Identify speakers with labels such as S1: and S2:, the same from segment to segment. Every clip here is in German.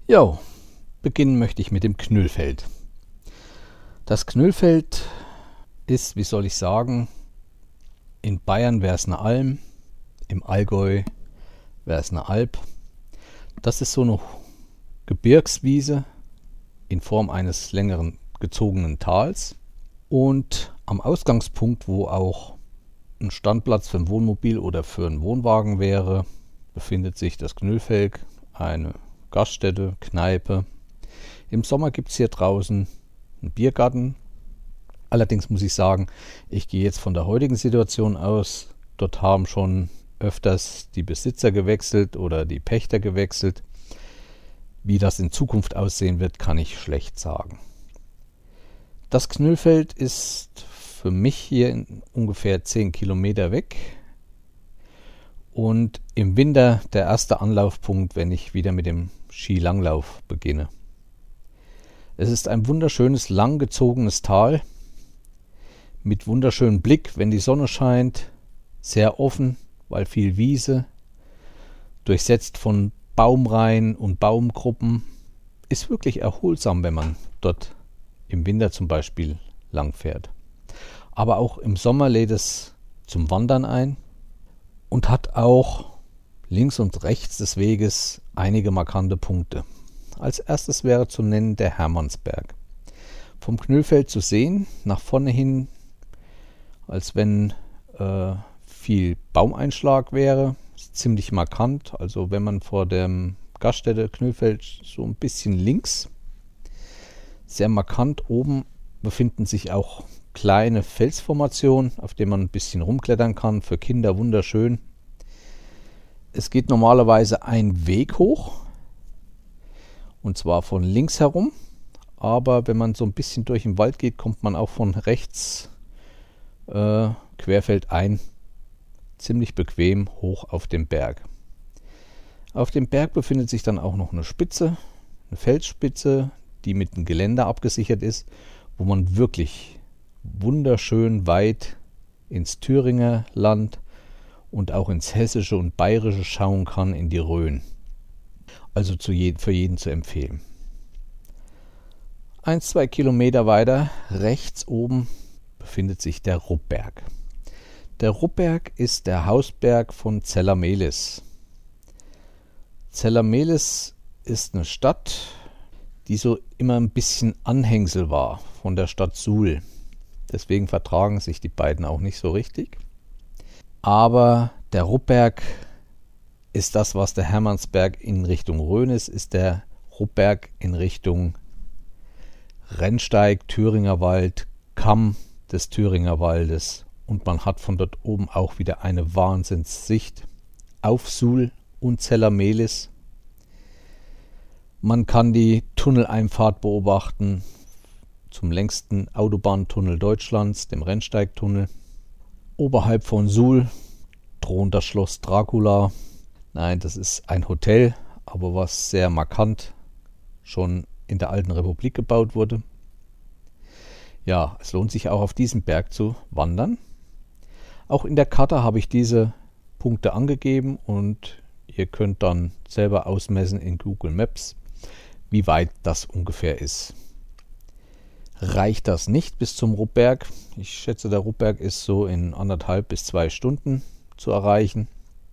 S1: Jo, beginnen möchte ich mit dem Knüllfeld. Das Knüllfeld ist, wie soll ich sagen, in Bayern wäre es eine Alm, im Allgäu wäre es eine Alp. Das ist so eine Gebirgswiese in Form eines längeren gezogenen Tals. Und am Ausgangspunkt, wo auch ein Standplatz für ein Wohnmobil oder für einen Wohnwagen wäre, befindet sich das Knüllfeld, eine Gaststätte, Kneipe. Im Sommer gibt es hier draußen einen Biergarten. Allerdings muss ich sagen, ich gehe jetzt von der heutigen Situation aus. Dort haben schon öfters die Besitzer gewechselt oder die Pächter gewechselt. Wie das in Zukunft aussehen wird, kann ich schlecht sagen. Das Knüllfeld ist für mich hier ungefähr 10 Kilometer weg. Und im Winter der erste Anlaufpunkt, wenn ich wieder mit dem Skilanglauf beginne. Es ist ein wunderschönes, langgezogenes Tal mit wunderschönem Blick, wenn die Sonne scheint, sehr offen, weil viel Wiese, durchsetzt von Baumreihen und Baumgruppen, ist wirklich erholsam, wenn man dort im Winter zum Beispiel langfährt. Aber auch im Sommer lädt es zum Wandern ein und hat auch links und rechts des Weges einige markante Punkte. Als erstes wäre zu nennen der Hermannsberg. Vom Knüllfeld zu sehen, nach vorne hin, als wenn viel Baumeinschlag wäre, ist ziemlich markant. Also wenn man vor dem Gaststätte Knüllfeld so ein bisschen links, sehr markant, oben befinden sich auch kleine Felsformationen, auf denen man ein bisschen rumklettern kann, für Kinder wunderschön. Es geht normalerweise ein Weg hoch, und zwar von links herum, aber wenn man so ein bisschen durch den Wald geht, kommt man auch von rechts querfeldein ziemlich bequem hoch auf den Berg. Auf dem Berg befindet sich dann auch noch eine Spitze, eine Felsspitze, die mit einem Geländer abgesichert ist, wo man wirklich wunderschön weit ins Thüringer Land und auch ins Hessische und Bayerische schauen kann, in die Rhön. Also für jeden zu empfehlen. 1-2 Kilometer weiter, rechts oben, befindet sich der Ruppberg. Der Ruppberg ist der Hausberg von Zella-Mehlis. Zella-Mehlis ist eine Stadt, die so immer ein bisschen Anhängsel war von der Stadt Suhl. Deswegen vertragen sich die beiden auch nicht so richtig. Aber der Ruppberg ist das, was der Hermannsberg in Richtung Rhön ist der Ruppberg in Richtung Rennsteig, Thüringer Wald, Kamm des Thüringer Waldes. Und man hat von dort oben auch wieder eine Wahnsinnssicht auf Suhl und Zella-Mehlis. Man kann die Tunneleinfahrt beobachten zum längsten Autobahntunnel Deutschlands, dem Rennsteigtunnel. Oberhalb von Suhl thront das Schloss Dracula. Nein, das ist ein Hotel, aber was sehr markant schon in der alten Republik gebaut wurde. Ja, es lohnt sich auch auf diesem Berg zu wandern. Auch in der Karte habe ich diese Punkte angegeben und ihr könnt dann selber ausmessen in Google Maps, wie weit das ungefähr ist. Reicht das nicht bis zum Ruppberg? Ich schätze, der Ruppberg ist so in 1,5 bis 2 Stunden zu erreichen.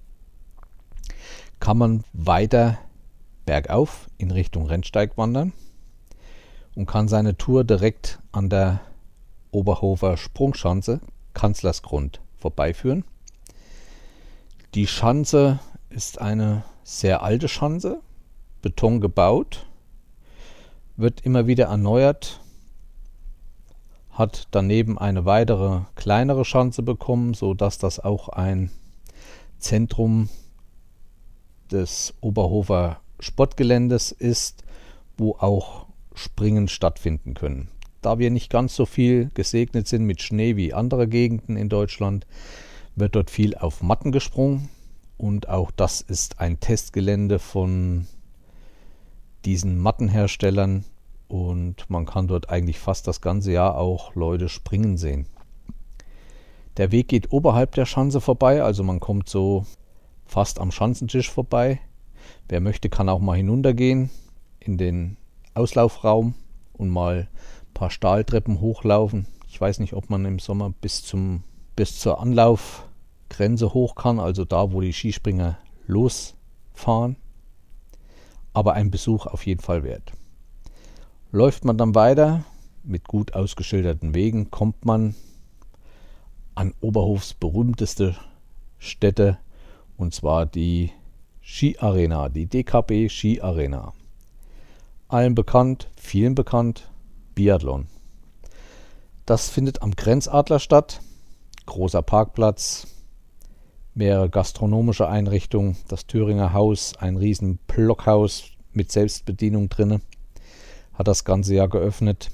S1: Kann man weiter bergauf in Richtung Rennsteig wandern und kann seine Tour direkt an der Oberhofer Sprungschanze, Kanzlersgrund, vorbeiführen. Die Schanze ist eine sehr alte Schanze, Beton gebaut, wird immer wieder erneuert, hat daneben eine weitere kleinere Schanze bekommen, sodass das auch ein Zentrum des Oberhofer Sportgeländes ist, wo auch Springen stattfinden können. Da wir nicht ganz so viel gesegnet sind mit Schnee wie andere Gegenden in Deutschland, wird dort viel auf Matten gesprungen und auch das ist ein Testgelände von diesen Mattenherstellern und man kann dort eigentlich fast das ganze Jahr auch Leute springen sehen. Der Weg geht oberhalb der Schanze vorbei, also man kommt so fast am Schanzentisch vorbei. Wer möchte, kann auch mal hinuntergehen. in den Auslaufraum und mal ein paar Stahltreppen hochlaufen. Ich weiß nicht, ob man im Sommer bis zur Anlaufgrenze hoch kann, also da, wo die Skispringer losfahren. Aber ein Besuch auf jeden Fall wert. Läuft man dann weiter mit gut ausgeschilderten Wegen, kommt man an Oberhofs berühmteste Stätte, und zwar die Skiarena, die DKB Skiarena. Allen bekannt, vielen bekannt, Biathlon. Das findet am Grenzadler statt. Großer Parkplatz, mehrere gastronomische Einrichtungen, das Thüringer Haus, ein riesen Blockhaus mit Selbstbedienung drinne, hat das ganze Jahr geöffnet.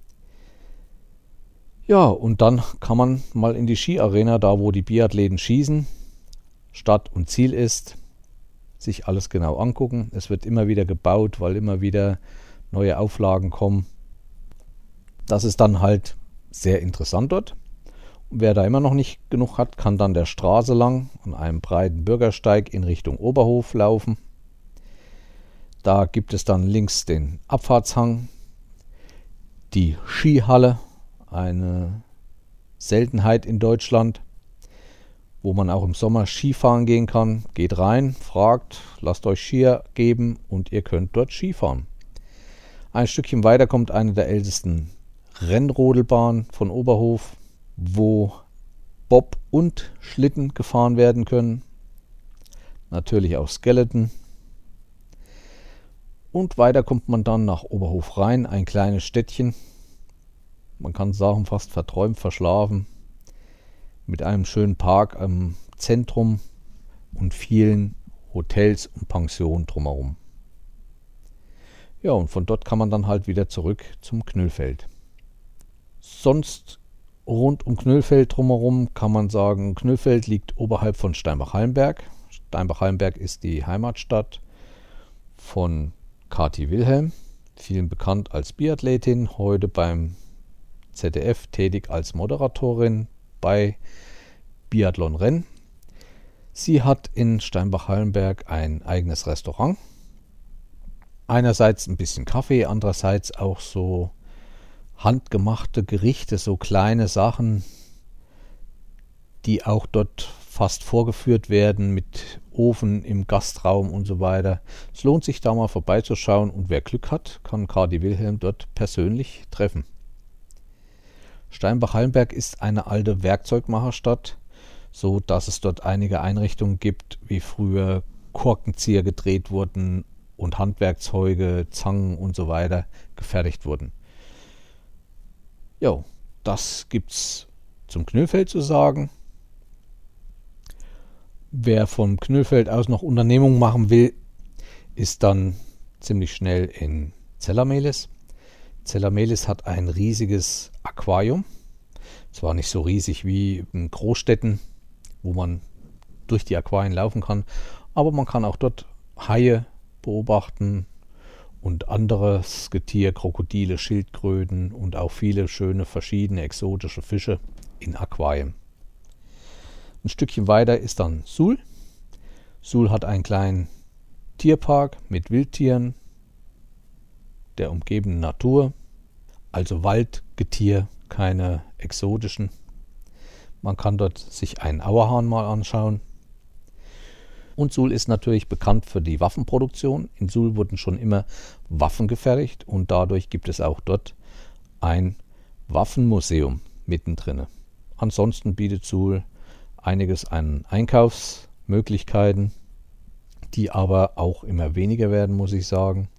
S1: Ja, und dann kann man mal in die Skiarena, da wo die Biathleten schießen, Start und Ziel ist, sich alles genau angucken. Es wird immer wieder gebaut, weil immer wieder neue Auflagen kommen. Das ist dann halt sehr interessant dort. Und wer da immer noch nicht genug hat, kann dann der Straße lang an einem breiten Bürgersteig in Richtung Oberhof laufen. Da gibt es dann links den Abfahrtshang, die Skihalle, eine Seltenheit in Deutschland, wo man auch im Sommer Skifahren gehen kann. Geht rein, fragt, lasst euch Skier geben und ihr könnt dort Skifahren. Ein Stückchen weiter kommt eine der ältesten Rennrodelbahnen von Oberhof, wo Bob und Schlitten gefahren werden können. Natürlich auch Skeleton. Und weiter kommt man dann nach Oberhof rein, ein kleines Städtchen. Man kann sagen, fast verträumt, verschlafen. Mit einem schönen Park am Zentrum und vielen Hotels und Pensionen drumherum. Ja, und von dort kann man dann halt wieder zurück zum Knüllfeld. Sonst rund um Knüllfeld drumherum kann man sagen, Knüllfeld liegt oberhalb von Steinbach-Hallenberg. Steinbach-Hallenberg ist die Heimatstadt von Kati Wilhelm, vielen bekannt als Biathletin, heute beim ZDF tätig als Moderatorin bei Biathlon-Rennen. Sie hat in Steinbach-Hallenberg ein eigenes Restaurant. Einerseits ein bisschen Kaffee, andererseits auch so handgemachte Gerichte, so kleine Sachen, die auch dort fast vorgeführt werden mit Ofen im Gastraum und so weiter. Es lohnt sich da mal vorbeizuschauen und wer Glück hat, kann Kati Wilhelm dort persönlich treffen. Steinbach-Hallenberg ist eine alte Werkzeugmacherstadt, so dass es dort einige Einrichtungen gibt, wie früher Korkenzieher gedreht wurden und Handwerkzeuge, Zangen und so weiter gefertigt wurden. Ja, das gibt's zum Knüllfeld zu sagen. Wer vom Knüllfeld aus noch Unternehmungen machen will, ist dann ziemlich schnell in Zellermelis. Zellermelis hat ein riesiges Aquarium. Zwar nicht so riesig wie in Großstädten, wo man durch die Aquarien laufen kann, aber man kann auch dort Haie beobachten und anderes Getier, Krokodile, Schildkröten und auch viele schöne verschiedene exotische Fische in Aquarien. Ein Stückchen weiter ist dann Suhl. Suhl hat einen kleinen Tierpark mit Wildtieren, der umgebenden Natur, also Waldgetier, keine exotischen. Man kann dort sich einen Auerhahn mal anschauen. Und Suhl ist natürlich bekannt für die Waffenproduktion. In Suhl wurden schon immer Waffen gefertigt und dadurch gibt es auch dort ein Waffenmuseum mittendrin. Ansonsten bietet Suhl einiges an Einkaufsmöglichkeiten, die aber auch immer weniger werden, muss ich sagen.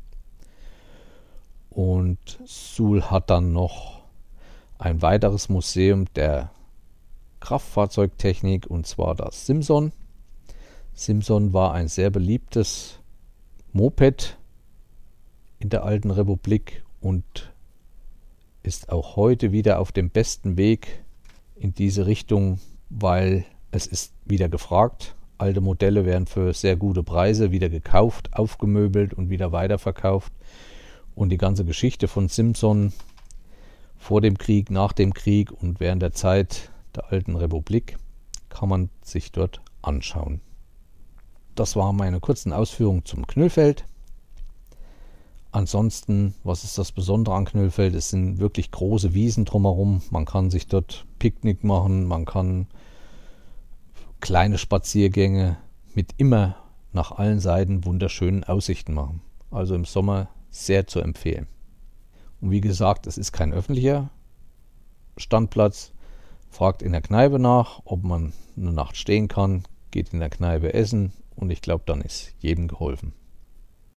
S1: Und Suhl hat dann noch ein weiteres Museum der Kraftfahrzeugtechnik, und zwar das Simson. Simson war ein sehr beliebtes Moped in der alten Republik und ist auch heute wieder auf dem besten Weg in diese Richtung, weil es ist wieder gefragt. Alte Modelle werden für sehr gute Preise wieder gekauft, aufgemöbelt und wieder weiterverkauft. Und die ganze Geschichte von Simson vor dem Krieg, nach dem Krieg und während der Zeit der alten Republik kann man sich dort anschauen. Das waren meine kurzen Ausführungen zum Knüllfeld. Ansonsten, was ist das Besondere an Knöllfeld? Es sind wirklich große Wiesen drumherum. Man kann sich dort Picknick machen, man kann kleine Spaziergänge mit immer nach allen Seiten wunderschönen Aussichten machen. Also im Sommer sehr zu empfehlen. Und wie gesagt, es ist kein öffentlicher Standplatz. Fragt in der Kneipe nach, ob man eine Nacht stehen kann, geht in der Kneipe essen und ich glaube, dann ist jedem geholfen.